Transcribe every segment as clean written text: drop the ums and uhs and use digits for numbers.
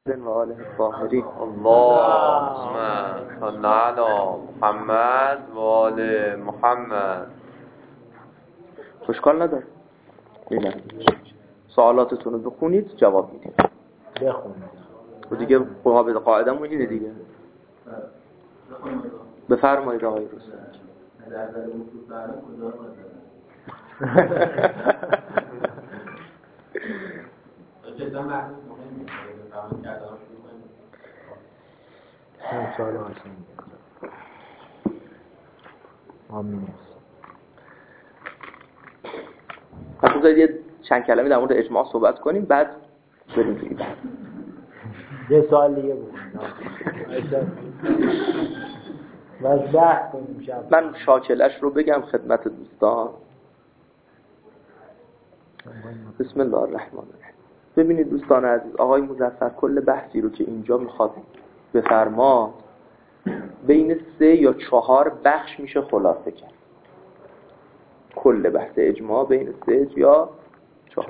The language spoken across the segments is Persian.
و آله الطاهرین. اللهم صل علی محمد و آل محمد. اشکال نداره. ببینم سوالاتتون رو بخونید جواب میدید. بخونید. و دیگه قاعدمون اینه دیگه. بفرمایید آقای روز. پس بذارید یه چند کلمه در مورد اجماع صحبت کنیم بعد بریم توی بحث. یه سوال دیگه بود. من شاکلش رو بگم خدمت دوستان. بسم الله الرحمن الرحیم. ببینید دوستان عزیز، آقای مظفر کل بحثی رو که اینجا میخواد بفرما بین 3 یا 4 بخش میشه خلاصه کرد. کل بحث اجماع بین 3 یا 4.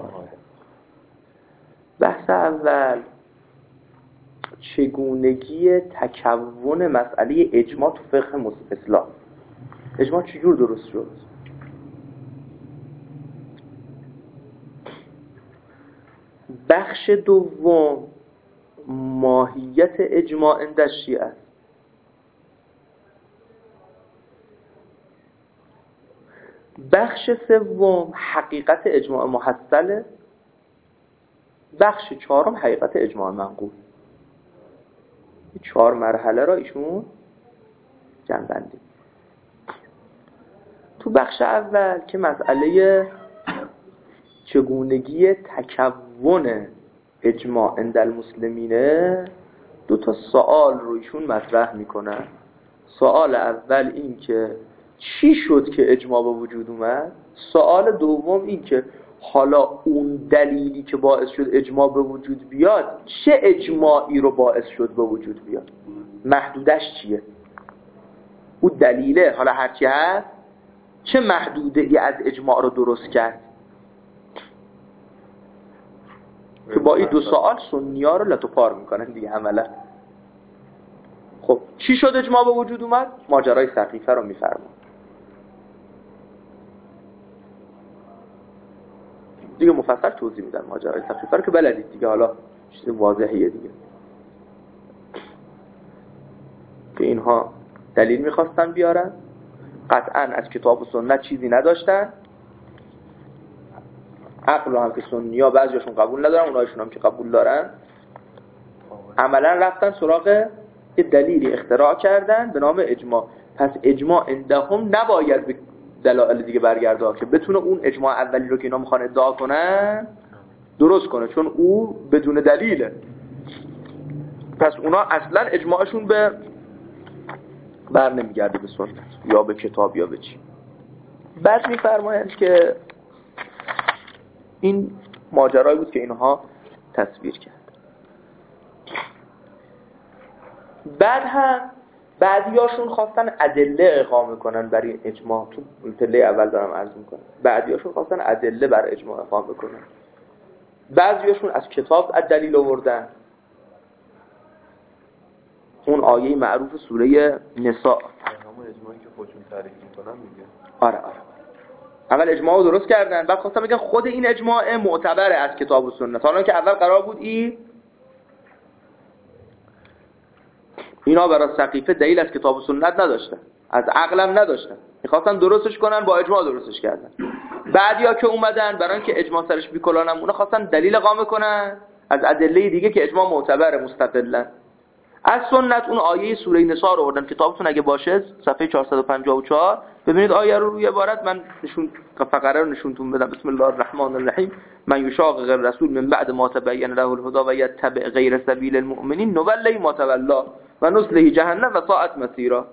بحث اول چگونگی تکون مسئله اجماع تو فقه اسلام. اجماع چجور درست شد؟ بخش دوم ماهیت اجماع عند شیعه است. بخش سوم حقیقت اجماع محصله. بخش چهارم حقیقت اجماع منقول. 4 مرحله را ایشون جمع‌بندی. تو بخش اول که مسئله چگونگی تکون اجماع عند المسلمینه 2 سوال رو ایشون مطرح میکنن. سوال اول این که چی شد که اجماع به وجود اومد؟ سوال دوم این که حالا اون دلیلی که باعث شد اجماع به وجود بیاد چه اجماعی رو باعث شد به وجود بیاد؟ محدودش چیه؟ اون دلیله حالا هرچی هست چه محدوده ای از اجماع رو درست کرد؟ که با این 2 سوال سنی‌ها رو لطوپار میکنن دیگه عملا. خب چی شد اجماع به وجود اومد؟ ماجرای سقیفه رو میفرمان. دیگه مفصل توضیح میدن ماجرای سقیفه رو که بلدید دیگه، حالا چیز واضحیه دیگه. که اینها دلیل میخواستن بیارن، قطعا از کتاب و سنت چیزی نداشتن. عقل رو هم که سنی‌ها بعضیاشون قبول ندارن، اونایشون هم که قبول دارن عملا رفتن سراغ یه دلیلی اختراع کردن به نام اجماع. پس اجماع عندهم نباید به دلایل دیگه برگرده که بتونه اون اجماع اولی رو که اینا میخوان ادعا کنن درست کنه، چون او بدون دلیله. پس اونا اصلا اجماعشون به بر نمیگرده به سنت یا به کتاب یا به چی. بعد میفرمایند که این ماجرایی بود که اینها تصویر کرد. بعد هم بعضیاشون خواستن ادله اقامه کنن برای اجماع. تو پله اول دارم عرض میکنم. بعضیاشون خواستن ادله برای اجماع اقامه کنن. بعضیاشون از کتاب دلیل آوردن. اون آیه معروف سوره نساء. همون اجماعی که خودشون تعریف میکنن میگه. آره. اول اجماع رو درست کردن، بعد خواستن بگن خود این اجماع معتبره از کتاب و سنت. حالا که اول قرار بود اینا برای سقیفه دلیل از کتاب و سنت نداشتن، از عقلم نداشتن، میخواستن درستش کنن، با اجماع درستش کردن. بعدیا که اومدن برای اینکه اجماع سرش بیکلانم اونا خواستن دلیل اقامه کنن از ادله دیگه که اجماع معتبره مستقلا. از سنت اون آیه سوره نساء رو آوردن. کتابتون اگه باشه صفحه 454 ببینید آیه رو روی عبارت من فقره رو نشونتون بدم. بسم الله الرحمن الرحیم. من یشاقق الرسول من بعد ما تبین له الهدى و یتبع غیر سبیل المؤمنین نولی ما تولا و نصله جهنم و ساءت مصیرا.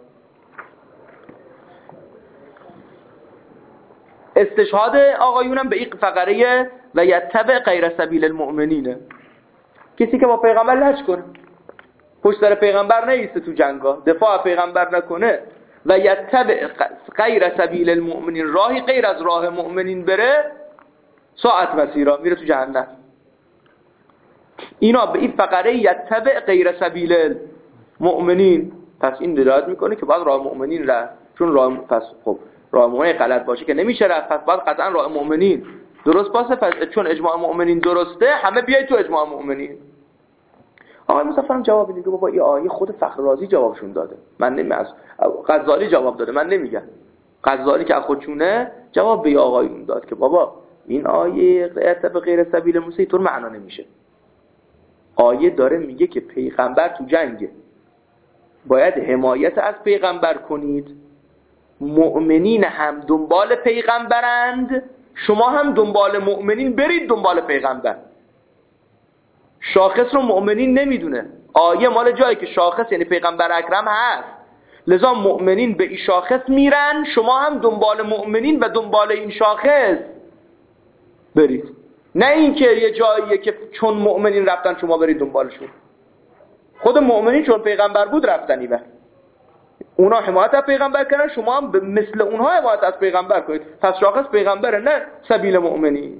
استشهاد آقایونم به این فقره و یتبع غیر سبیل المؤمنین. کسی که با پیغمبر لج کنه، پشت سر پیغمبر نیسته، تو جنگا دفاع پیغمبر نکنه، و یتبع غیر سبیل المؤمنین، راهی غیر از راه مؤمنین بره، ساعت مسیرا، میره تو جهنم. اینا به این فقره یتبع غیر سبیل المؤمنین، پس این دلالت میکنه که باید راه مؤمنین رفت، چون راه پس خب راه مؤمنین غلط باشه که نمیشه رفت، پس باید قطعا راه مؤمنین درست باشه. پس چون اجماع مؤمنین درسته همه بیاید تو اجماع مؤمنین. آقای مصطفی جواب میده بابا این آیه خود فخر رازی جوابشون داده، من نمیگم، غزالی جواب داده، من نمیگم. غزالی که خودشونه جواب به آقایون داد که بابا این آیه به غیر سبیل موسی اینطور معنا نمیشه. آیه داره میگه که پیغمبر تو جنگه، باید حمایت از پیغمبر کنید، مؤمنین هم دنبال پیغمبرند، شما هم دنبال مؤمنین برید دنبال پیغمبر. شاخص رو مؤمنین نمیدونه، آیه مال جایی که شاخص یعنی پیغمبر اکرم هست، لذا مؤمنین به این شاخص میرن، شما هم دنبال مؤمنین و دنبال این شاخص برید، نه اینکه یه جاییه که چون مؤمنین رفتن شما برید دنبالشون. خود مؤمنین چون پیغمبر بود رفتن ایوه، اونا حمایت از پیغمبر کردن، شما هم مثل اونها حمایت از پیغمبر کنید، پس شاخص پیغمبره نه سبیل مؤمنین.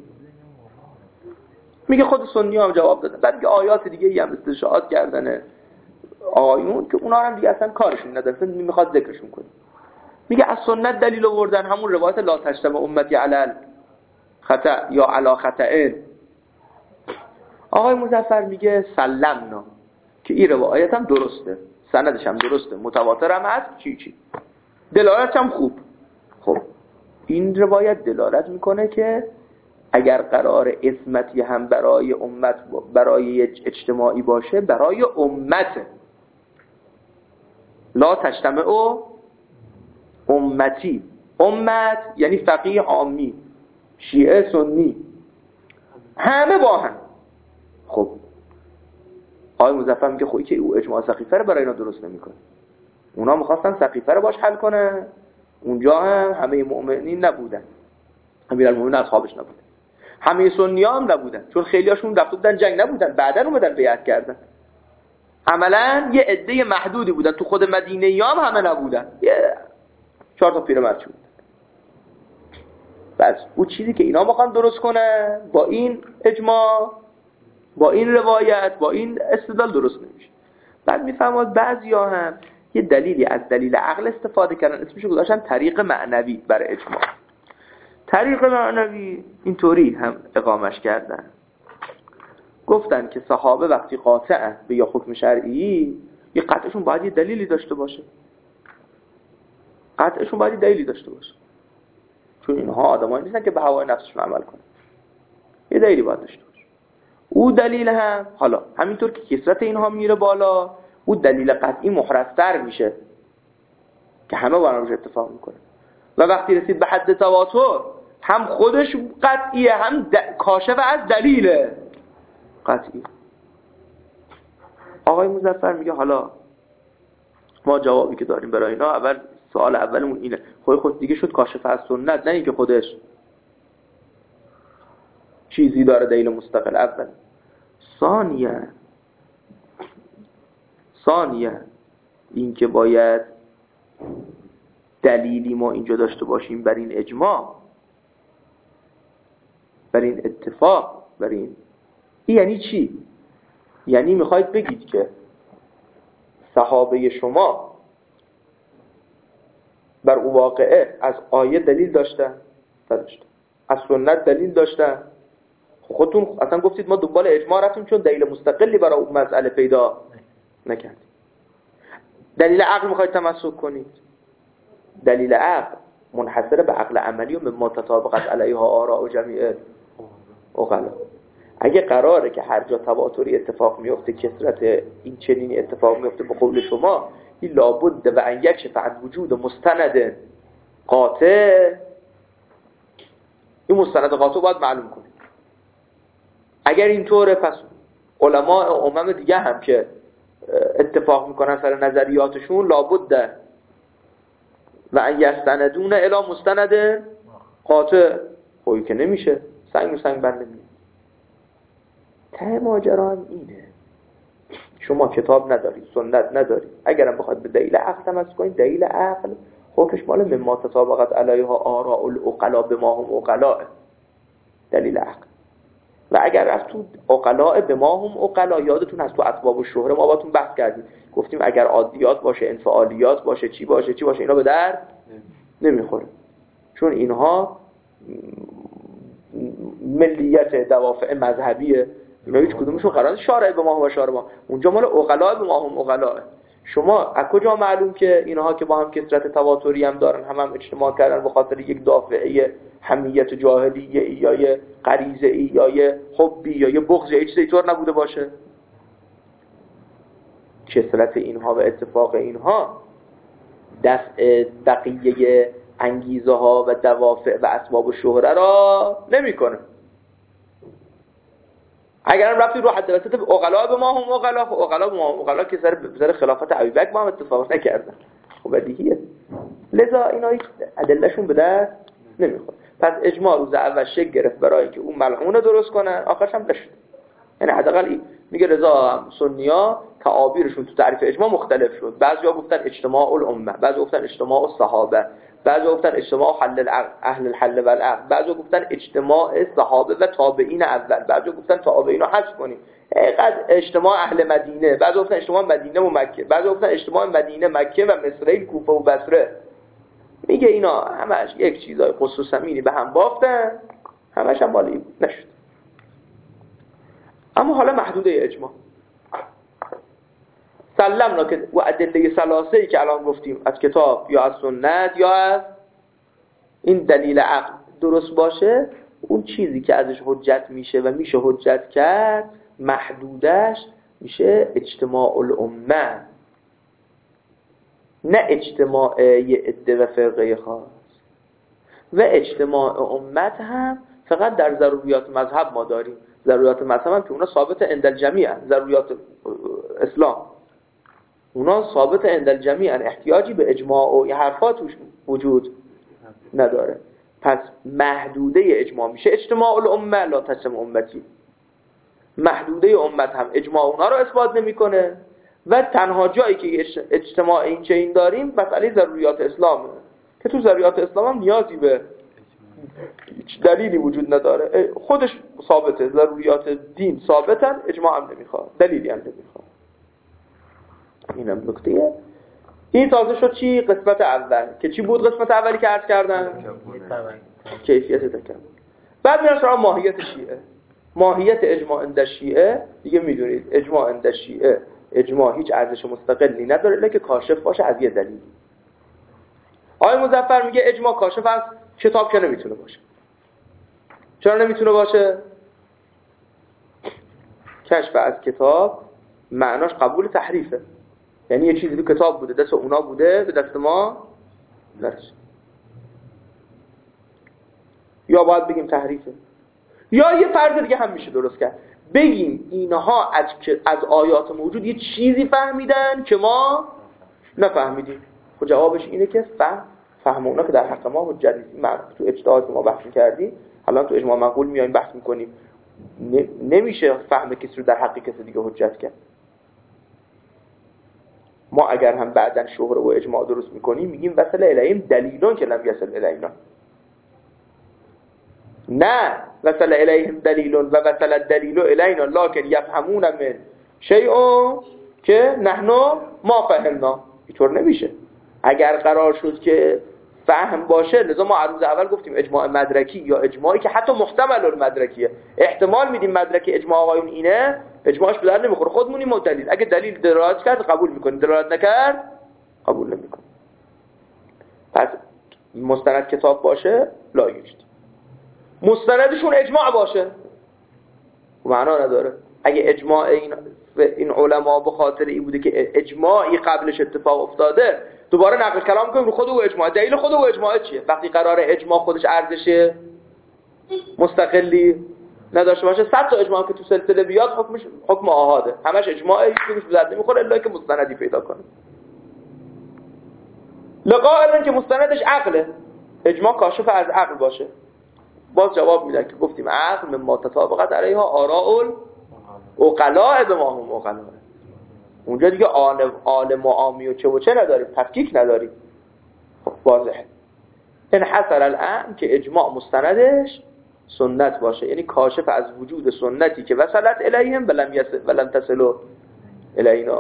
میگه خود سنی هم جواب دادن. بعد میگه آیات دیگه هم استشهاد کردن آیون که اونا هم دیگه اصلا کارشون نداره، میخواد ذکرشون کنه. میگه از سنت دلیل آوردن، همون روایت لا تجتمع امتی علی خطا یا علی خطا. آقای مظفر میگه سلمنا که این روایت هم درسته، سندش هم درسته، متواتر هم هست، چی دلالتش هم خوب. خب این روایت دلالت میکنه که اگر قرار عصمتی هم برای امت، برای اجتماعی باشه، برای امت لا تجتمع امتی، امت یعنی فقیه عامی، شیعه سنی، همه با هم. خب آقای مظفر میگه خویی که او اجماع سقیفه رو برای اینا درست نمیکنه، اونا میخواستن سقیفه رو باش حل کنه، اونجا هم همه مؤمنین نبودن، امیرالمومنین اصحابش نبودن، همه سنی ها هم نبودن، چون خیلی هاشون رفته بودن جنگ نبودن، بعداً اومدن بیعت کردن. عملاً یه عده محدودی بودن، تو خود مدینه هم همه نبودن، یه 4 تا پیرمرد بودن. بس اون چیزی که اینا میخوان درست کنن با این اجماع، با این روایت، با این استدلال درست نمیشه. بعد میفهمید بعضیا هم یه دلیلی از دلیل عقل استفاده کردن، اسمشو گذاشتن طریق معنوی برای اجماع. طریق معنوی اینطوری هم اقامش کردن، گفتن که صحابه وقتی قاطعن به یا حکم شرعی، یه قطعشون باید یه دلیلی داشته باشه، قطعشون باید یه دلیلی داشته باشه، چون اینها آدمایی نیستن که به هوای نفسشون عمل کنن، یه دلیلی باید داشته باشه. او دلیل هم حالا همینطور که کثرت اینها میره بالا، او دلیل قطعی محرزتر میشه که همه با همش اتفاق میکنه، و وقتی رسید به حد تواتر هم خودش قطعیه، هم کاشف از دلیل قطعی. آقای مظفر میگه حالا ما جوابی که داریم برای اینا، اول سوال اولمون اینه، خود دیگه شد کاشف از سنت، نه اینکه خودش چیزی داره دلیل مستقل. اول ثانیه این که باید دلیلی ما اینجا داشته باشیم بر این اجماع، بر این اتفاق، بر این یعنی چی؟ یعنی میخواید بگید که صحابه شما بر اون واقعه از آیه دلیل داشتن؟ نداشتن. از سنت دلیل داشتن؟ خودتون اصلا گفتید ما دنبال اجماع رفتیم چون دلیل مستقلی برای اون مسئله پیدا نکردیم. دلیل عقل میخواید تمسک کنید، دلیل عقل منحصر به عقل عملی و مما تطابقت علیها آراء و جمیع عقلا. اگه قراره که هر جا تواتری اتفاق میفته، کثرت این چنینی اتفاق میفته، به قول شما این لابد و ان یکشف عن وجود مستند قاطع، این مستند قاطع باید معلوم کنید. اگر اینطوره پس علماء امم دیگه هم که اتفاق میکنن سر نظریاتشون لابد و ان یستندون الی مستند قاطع، خویی که نمیشه، سنگ و سنگ بر نمیاد. ته ماجرا هم اینه، شما کتاب ندارید، سنت ندارید، اگرم بخواید به دلیل عقل تمسک کنید، دلیل عقل حکمش مال مما تطابقت علیها آراء العقلاء بما هم عقلاء، دلیل عقل. و اگر رفت تو عقلاء به ما هم عقلا، یادتون هست تو اسباب الشهره ما باتون بحث کردیم، گفتیم اگر عادیات باشه، انفعالیات باشه، چی باشه اینا به درد نمیخوره، چون اینها ملیت دوافع مذهبیه، اینا هیچ کدومشون قرار نیست شارع به ما و شارع ما، اونجا مال عقلاء به ما هم عقلاء. شما از کجا معلوم که اینها که با هم کثرت تواتری هم دارن، هم اجتماع کردن به خاطر یک دافعه حمیت جاهلیه یا یه غریزه ای یا یه حبی یا یه بغض یا چیزی طور نبوده باشه؟ کثرت اینها و اتفاق اینها دفع بقیه انگیزه ها و دوافع و اسباب الشهره را نمیکنه. اگر هم رفتید رو حد وسط عقلا به ما هم عقلا، خب عقلا به ما هم عقلا که سر خلافت ابوبکر با هم اتفاق نکردن، خب بدیهیه، لذا اینا هیچ ادلهشون به دست نمیخوره. پس اجماع روز اول شکل گرفت برای اینکه اون ملعون درست کنن، آخرش هم نشد. یعنی حداقل میگه رضا سنیا تعابیرشون تو تعریف اجماع مختلف شد، بعضیا گفتن اجتماع الامه، بعضیا گفتن اجتماع الصحابه، بعضیا گفتن اجتماع اهل الحل والعقد، بعضیا گفتن اجتماع صحابه و تابعین اول، بعضیا گفتن تابعین رو حذف کنیم، اینقدر اجتماع اهل مدینه، بعضیا گفتن اجتماع مدینه و مکه، بعضیا گفتن اجتماع مدینه، مکه و مصر، کوفه و بصره. میگه اینا همش یک چیزای خصوصا مینی به هم بافتن، همش هم مالی نشد. اما حالا محدوده اجماع سلمنا که و ادله ثلاثه‌ای که الان گفتیم از کتاب یا از سنت یا از این دلیل عقل درست باشه، اون چیزی که ازش حجت میشه و میشه حجت کرد محدودش میشه اجتماع الامه، نه اجتماع یه عده و فرقه خاص. و اجتماع امت هم فقط در ضروریات مذهب ما داریم، ضروریات مذهب هم که اونا ثابت عند الجمیع، ضروریات اسلام اونا ثابت عند الجمیع، احتیاجی به اجماع و حرفات توش وجود نداره. پس محدوده اجماع میشه اجتماع الامه لا تجتمع امتی، محدوده امت هم اجماع اونا رو اثبات نمیکنه و تنها جایی که اجتماع این چنین داریم مسئله ضروریات اسلامه که تو ضروریات اسلام هم نیازی به دلیلی وجود نداره، خودش ثابته، ضروریات دین ثابتن، اجماع هم نمیخواد، دلیلی هم نمیخواد. اینم نکته‌ایه. این تازه شد چی؟ قسمت اول که چی بود؟ قسمت اولی که عرض کردن کیفیت تکبر. بعد میرم سراغ ماهیت شیعه. ماهیت اجماع عند شیعه دیگه میدونید، اجماع عند شیعه اجماع هیچ ارزش مستقلی نداره الا که کاشف باشه از یه دلیل. آقای مظفر میگه اجماع کاشف از کتاب که نمیتونه باشه. چرا نمیتونه باشه؟ کشف از کتاب معناش قبول تحریفه، یعنی یه چیزی تو کتاب بوده، دست اونا بوده، به دست ما نرسید. یا باید بگیم تحریفه، یا یه فرض دیگه هم میشه درست کرد، بگیم اینها از آیات موجود یه چیزی فهمیدن که ما نفهمیدیم. خب جوابش اینه که فهم اونا که در حق ما حجت نیست. تو اجتهاد ما بحث کردیم، الان تو اجماع معقول میایم بحث میکنیم، نمیشه فهم کسی رو در حق کسی دیگه حجت کرد. ما اگر هم بعدن شهره و اجماع درست میکنیم میگیم وصل الیهم دلیلون که لم یصل الینا، نه وصل الیهم دلیلون و وصل الدلیل الینا لکن یفهمون من شیء که نحن ما فهمنا. اینطور نمیشه. اگر قرار شد که فهم باشه، لذا ما عروض اول گفتیم اجماع مدرکی یا اجماعی که حتی محتمل المدرکیه، احتمال میدیم مدرکی اجماع آقایون اینه، اجماعش به درد نمیخوره، خودمونیم دلیل، اگه دلیل دلالت کرد قبول میکنیم، دلالت نکرد قبول نمیکنیم. پس مستند کتاب باشه لا یوجد، مستندشون اجماع باشه معنا نداره. اگه اجماع این علما به خاطر این بوده که اجماعی قبلش اتفاق افتاده، دوباره نقل کلام کنیم رو خود و اجماع، دلیل خود و اجماع چیه؟ وقتی قراره اجماع خودش ارزش مستقلی نداشته باشه، 100 تا اجماع که تو سلسله بیاد حکم آحاده، همش اجماع، هیچ چیزی به درد نمیخوره الا که مستندی پیدا کنه. لقائل که مستندش عقله، اجماع کاشف از عقل باشه. باز جواب میدن که گفتیم عقل مما تطابقت علیها آراء العقلاء به ما هم عقلاء. اونجا دیگه عالم و عامی و چه و چه نداریم، تفکیک نداریم. خب واضحه. این حصل الان که اجماع مستندش سنت باشه، یعنی کاشف از وجود سنتی که وصلت الیهم ولم تصلوا الینا.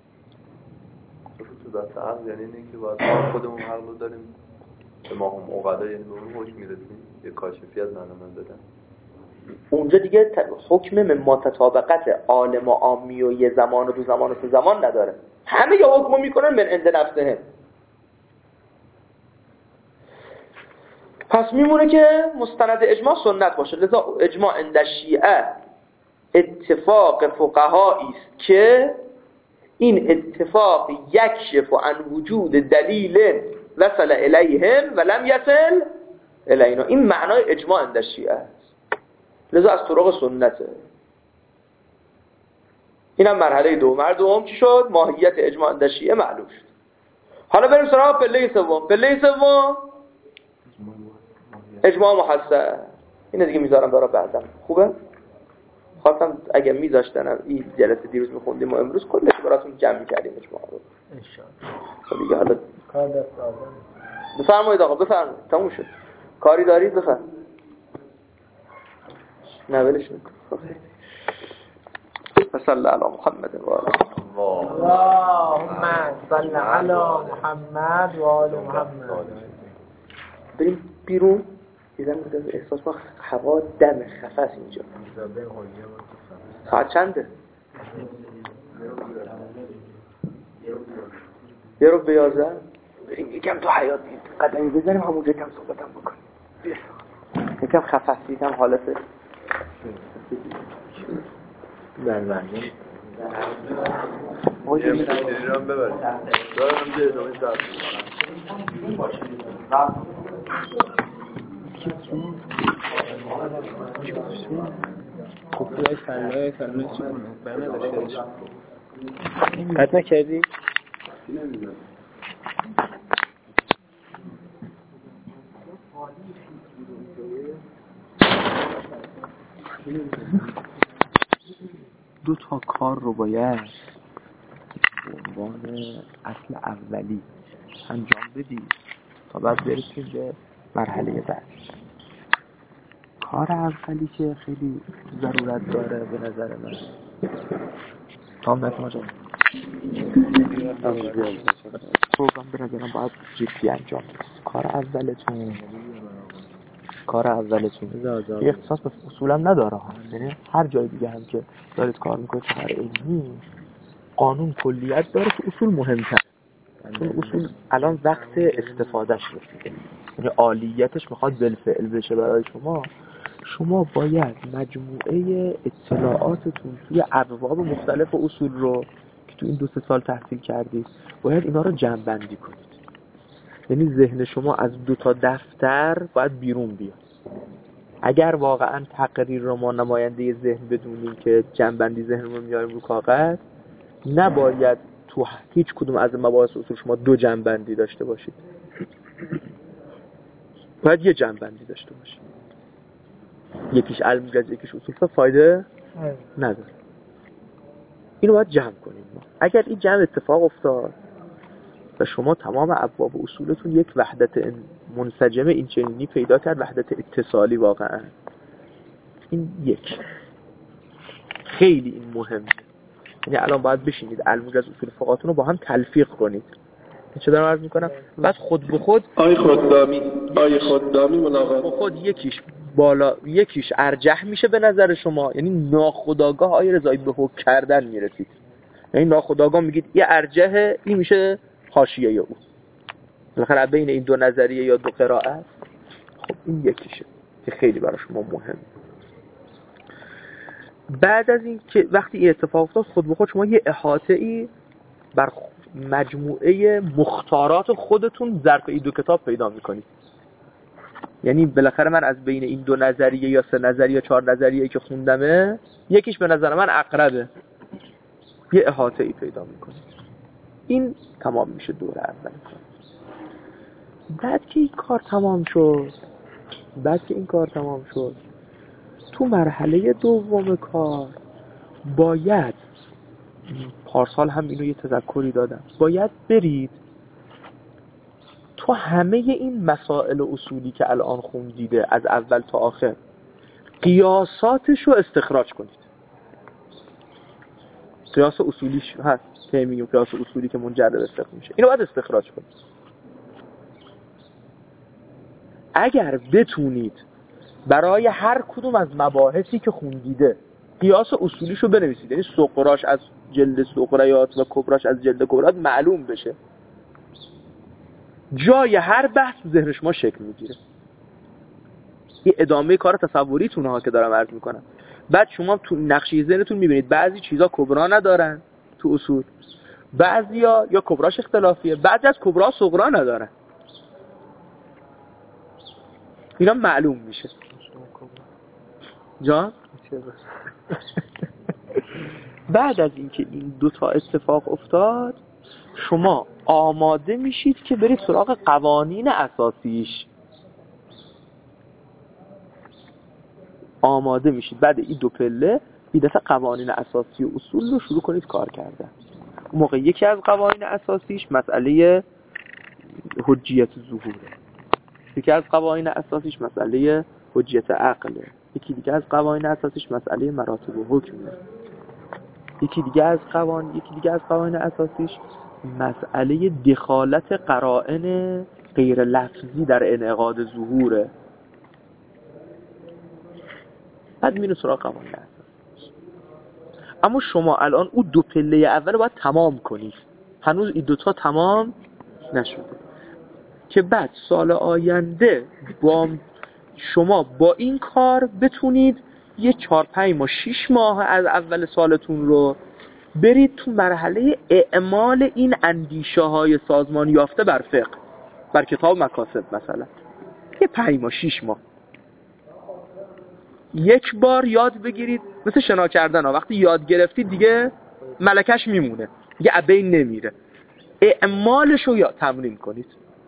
تو دست عقل یعنی اینه که باید ما خودمون عقل رو داریم به ما هم اوقدا، یعنی به اون حکم میرسیم یه کاشفی از معلومات بدن. اونجا دیگه حکم مما تطابقت عالم و عامی و یه زمان و دو زمان و سه زمان نداره، همه یه حکمو میکنن من عند نفسهم. پس میمونه که مستند اجماع سنت باشه. لذا اجماع عند شیعه اتفاق فقهایی است که این اتفاق یکشف عن وجود دلیل وصل الیهم ولم یصل الینا. این معنای اجماع عند شیعه است، لذا از طرق سنته. اینم مرحله دوم چی شد؟ ماهیت اجماع عند شیعه معلوم شد. حالا بریم سراغ پله سوم. پله سوم اجماع محسن. اینو دیگه میذارم برای بعدم، خوبه؟ خواستم اگه میذاشتن این جلسه دیروز میخوندیم و امروز کلش براتون جمع میکردیم اجماع رو ان شاء الله. خب دیگه حالا کار دست آدم. بفرمایید آقا، بفرمایید، تموم شد. کاری دارید بفرمایید. نه ولش کن. صلی علی محمد و آله. اللهم صل علی محمد و آل محمد. بریم بیرون. دیدم احساس ما هوا دم خفص اینجا. ساعت چنده؟ 11:11. بریم یکم تو حیاط قدمی بزنیم، همونجا کم صحبتم بکنیم. یکم خفص دیدم حالت بله یه مشکلی رو هم ببرید دارم یه ادامه درد کفرهای کلمه چی بنا داشته قد نکردی؟ دو تا کار رو باید به عنوان اصل اولی انجام بدی تا بعد برسیم به مرحله بعد. کار اولی که خیلی ضرورت داره به نظر من تام نکنم جان پروگرام به نظرم باید جدی انجام بدید. کار اولتون یه اختصاص به اصولا نداره ها، یعنی هر جای دیگه هم که دارید کار میکنید کار علمی قانون کلیت داره که اصول مهمتر، چون اصول الان وقت استفادهش رسیده، یعنی عالیتش میخواد بالفعل بشه برای شما باید مجموعه اطلاعاتتون توی ابواب مختلف اصول رو که تو این 2-3 سال تحصیل کردید باید اینا رو جمع بندی کنید. یعنی ذهن شما از 2 تا دفتر باید بیرون بیاد. اگر واقعا تقریر رو ما نماینده ذهن بدونیم که جمع بندی ذهن رو میاریم رو کاغذ، نباید تو هیچ کدوم از مباحث اصول شما 2 جمع بندی داشته باشید، باید یه جمع بندی داشته باشید. یکیش علم جز یکیش اصول فایده نداره. اینو باید جمع کنیم ما. اگر این جمع اتفاق افتاد و شما تمام ابواب اصولتون یک وحدت منسجمه این چنینی پیدا کرد، وحدت اتصالی واقعا، این یک خیلی این مهمه. یعنی الان باید بشینید علم جز اصول فقهاتون رو با هم تلفیق کنید. چه دارم عرض میکنم؟ بعد خود به خود آی خوددامی ملاقات با خود یکیش بالا یکیش ارجح میشه به نظر شما، یعنی ناخودآگاه آیه رضایی به حکم کردن میرسید. یعنی ناخودآگاه میگید یه ارجحه، این میشه حاشیه او. بالاخره بین این 2 نظریه یا 2 قرائت خب این یکیشه که خیلی برای شما مهمه. بعد از این که وقتی این اتفاق افتاد خود به خود شما یه احاطه‌ای بر مجموعه مختارات خودتون ظرف این 2 کتاب پیدا میکنید. یعنی بالاخره من از بین این 2 نظریه یا 3 نظریه یا 4 نظریه که خوندمه یکیش به نظر من اقربه، یه احاطه‌ای پیدا میکنید. این تمام میشه دوره اول. بعد که این کار تمام شد تو مرحله دوم کار باید، پارسال هم اینو یه تذکری دادم، باید برید تو همه این مسائل اصولی که الان خوندیده از اول تا آخر قیاساتش رو استخراج کنید. قیاس اصولیش هست که میگیم قیاس اصولی که منجر به فقه میشه، اینو باید استخراج کنید. اگر بتونید برای هر کدوم از مباحثی که خوندیده قیاس اصولیشو بنویسید، یعنی صغراش از جلد صغریات و کبراش از جلد کبرات معلوم بشه، جای هر بحث ذهن شما شکل میگیره. این ادامه کار تصوریتونه ها که دارم عرض میکنم. بعد شما تو نقشه ذهنتون میبینید بعضی چیزا کبرا ندارن تو اصول، بعضیا یا کبراش اختلافیه، بعضی از کبرا صغرا ندارن. اینا معلوم میشه. جان؟ بعد از اینکه این دوتا اتفاق افتاد، شما آماده میشید که برید سراغ قوانین اساسیش. آماده میشید بعد این دو پله این دفعه قوانین اساسی و اصول رو شروع کنید کار کردن. اون موقع یکی از قوانین اساسیش مسئله حجیت ظهوره، یکی از قوانین اساسیش مسئله حجیت عقله، یکی دیگه از قوانین اساسیش مسئله مراتب و حکمه، یکی دیگه از قوانین اساسیش مسئله دخالت قرائن غیر لفظی در انعقاد ظهوره. بعد میره سراغ قوانین اساسی. اما شما الان اون دو پله اول باید تمام کنید، هنوز این دوتا تمام نشده، که بعد سال آینده با شما با این کار بتونید یه 4-5 ماه 6 ماه از اول سالتون رو برید تو مرحله اعمال این اندیشه های سازمان یافته بر فقه، بر کتاب مکاسب مثلا. یه 5 ماه 6 ماه یک بار یاد بگیرید، مثل شنا کردن ها، وقتی یاد گرفتید دیگه ملکش میمونه، دیگه ابین نمیره. اعمالش رو یا تمرین کنید.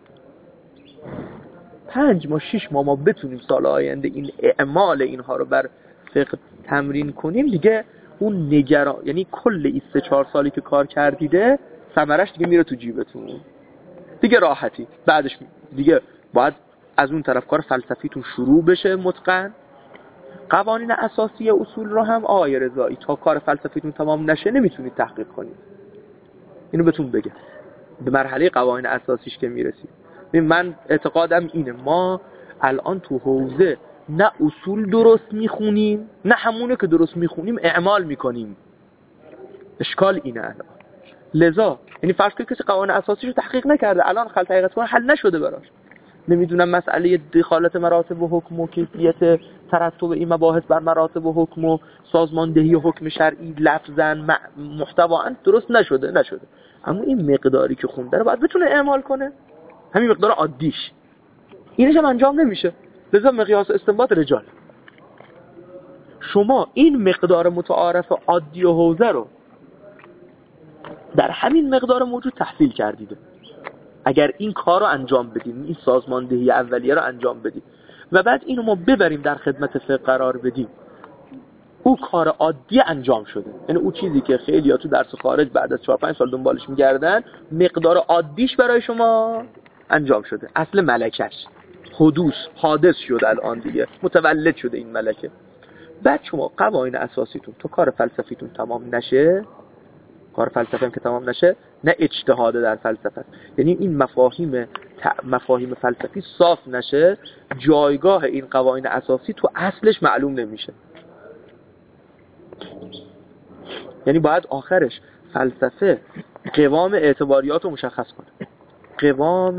5 ماه 6 ماه ما بتونیم سال آینده این اعمال اینها رو بر فقه تمرین کنیم، دیگه اون یعنی کل این 3-4 سالی که کار کردیده ثمرش دیگه میره تو جیبتون، دیگه راحتی. بعدش دیگه باید از اون طرف کار فلسفیتون شروع بشه متقن. قوانین اساسی اصول رو هم آقای رضایی تا کار فلسفیتون تمام نشه نمیتونید تحقیق کنید. اینو بهتون بگم. به مرحله قوانین اساسیش که میرسید، من اعتقادم اینه ما الان تو حوزه نه اصول درست میخونیم، نه همونه که درست میخونیم اعمال میکنیم. اشکال اینه الان. لذا یعنی فرض کنید کسی قوانین اساسیش رو تحقیق نکرده، الان خلط حقیقت کنه حل نشده براش، نمیدونم مسئله دخالت مراتب و حکم و کیفیت ترتب این مباحث بر مراتب و حکم و سازماندهی و حکم شرعی لفظاً محتواً درست نشده. اما این مقداری که خونده رو باید بتونه اعمال کنه، همین مقدار عادیش. اینش هم انجام نمیشه، لذا مقیاس استنباط رجال. شما این مقدار متعارف عادی و حوزه رو در همین مقدار موجود تحصیل کردید. اگر این کار رو انجام بدیم، این سازماندهی اولیه رو انجام بدیم و بعد اینو ما ببریم در خدمت فقه قرار بدیم، او کار عادی انجام شده. یعنی او چیزی که خیلی‌ها تو درس خارج بعد از 4-5 سال دنبالش می‌گردن، مقدار عادیش برای شما انجام شده. اصل ملکش حادث شد، الان دیگه متولد شده این ملکه. بعد شما قوانین اساسیتون تو کار فلسفیتون تمام نشه، کار فلسفه هم که تمام نشه، نه اجتهاد در فلسفه است، یعنی این مفاهیم فلسفی صاف نشه، جایگاه این قوانین اساسی تو اصلش معلوم نمیشه. یعنی باید آخرش فلسفه قوام اعتباریات رو مشخص کنه، قوام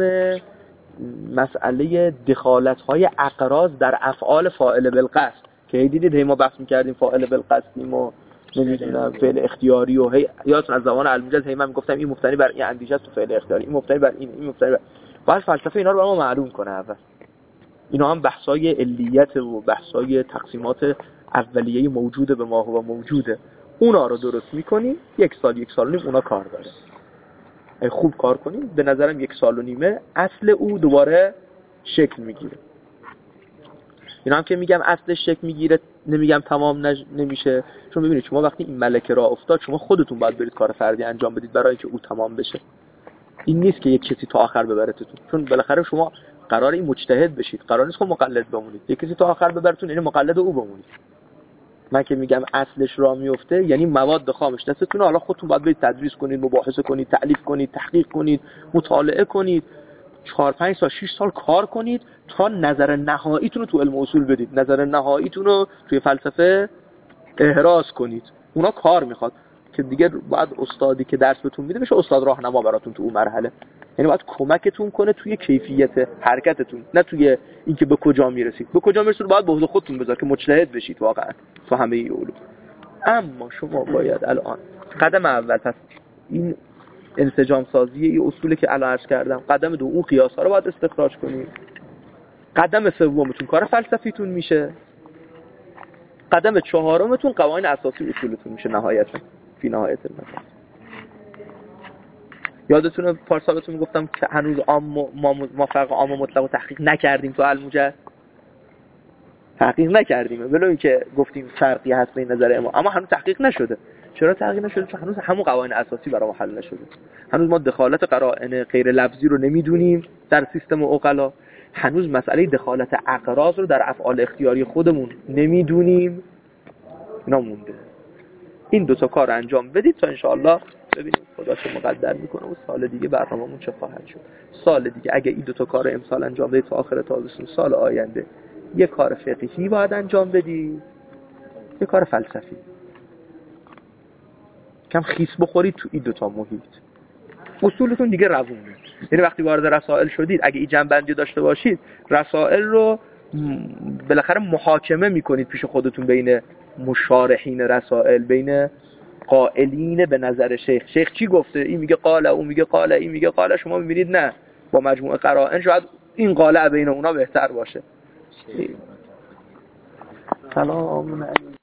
مسئله دخالت‌های اقراض در افعال فاعل بالقصد که دیدید ما بحث می‌کردیم فاعل بالقصدیم و نمیدونم فعل اختیاری و یادتون از زمان علم‌جز من میگفتم این مبتنی بر این اندیشه است تو فعل اختیاری، این مبتنی بر این مبتنی بر. باید فلسفه اینا رو برام معلوم کنه اول. اینا هم بحث‌های علیت و بحث‌های تقسیمات اولیه موجوده به ما هو موجوده، اونا رو درست می‌کنیم. 1 سال 1.5 سال اونا کار داره. خوب کار کنیم به نظرم 1.5 سال اصل او دوباره شکل میگیره. اینا هم که میگم اصلش شکل میگیره، نمیگم تمام نمیشه، چون ببینید شما وقتی این ملکه راه افتاد شما خودتون باید برید کار فردی انجام بدید برای اینکه او تمام بشه. این نیست که یک کسی تا آخر ببرتتون، چون بالاخره شما قرار این مجتهد بشید، قرار نیست خب مقلد بمونید. یک کسی تا آخر ببرتون این مقلد او بمونید. من که میگم اصلش را میفته یعنی مواد خامش دستتون، حالا خودتون باید برید تدریس کنید، مباحثه کنید، تألیف کنید، تحقیق کنید، مطالعه کنید، 4-5 سال 6 سال کار کنید تا نظر نهاییتون رو تو علم اصول بدید، نظر نهاییتون رو توی فلسفه احراز کنید. اونا کار میخواد که دیگه باید استادی که درس بهتون میده بشه استاد راهنما براتون تو اون مرحله. یعنی باید کمکتون کنه توی کیفیت حرکتتون، نه توی اینکه به کجا میرسید. به کجا میرسید باید به حوض خودتون بذار که مجتهد بشید واقعا تو همه این علوم. اما شما باید الان قدم اول پس این انسجام سازی این اصولی که الان عرض کردم، قدم دو اون قیاس‌ها رو باید استخراج کنید. قدم سومتون کار فلسفیتون میشه. قدم چهارمتون قوانین اساسی اصولتون میشه نهایتا فی نهایت المطلب. یادتونه پارسال بهتون گفتم که هنوز ما فرق عام و مطلق رو تحقیق نکردیم تو الموجز. تحقیق نکردیم ولو اینکه گفتیم فرقی هست بین نظر ما، اما هنوز تحقیق نشده. چرا تحقیق نشده؟ چون هنوز همون قوانین اساسی برای ما حل نشده. هنوز ما دخالت قرائن غیر لفظی رو نمیدونیم در سیستم عقلا. هنوز مسئله دخالت اقراض رو در افعال اختیاری خودمون نمیدونیم. اینا مونده. این دو تا کار انجام بدید تا انشاءالله ببینیم خدا چه مقدر میکنه و سال دیگه برنامه‌مون چه خواهد شد. سال دیگه اگه این دو تا کار امسال انجام بدید تا آخر تابستون، سال آینده یه کار فقهی باید انجام بدید، یه کار فلسفی. کم خیس بخورید تو این دو تا محیط. اصولتون دیگه روونه. یعنی وقتی وارد رسائل شدید اگه این جنبندی داشته باشید، رسائل رو بالاخره محاکمه میکنید پیش خودتون بین مشارحین رسائل، بین قائلین به نظر شیخ چی گفته، این میگه قاله، اون میگه قاله، این میگه قاله. شما میبینید نه، با مجموعه قرائن شاید این قاله بین اونا بهتر باشه. سلام علیکم.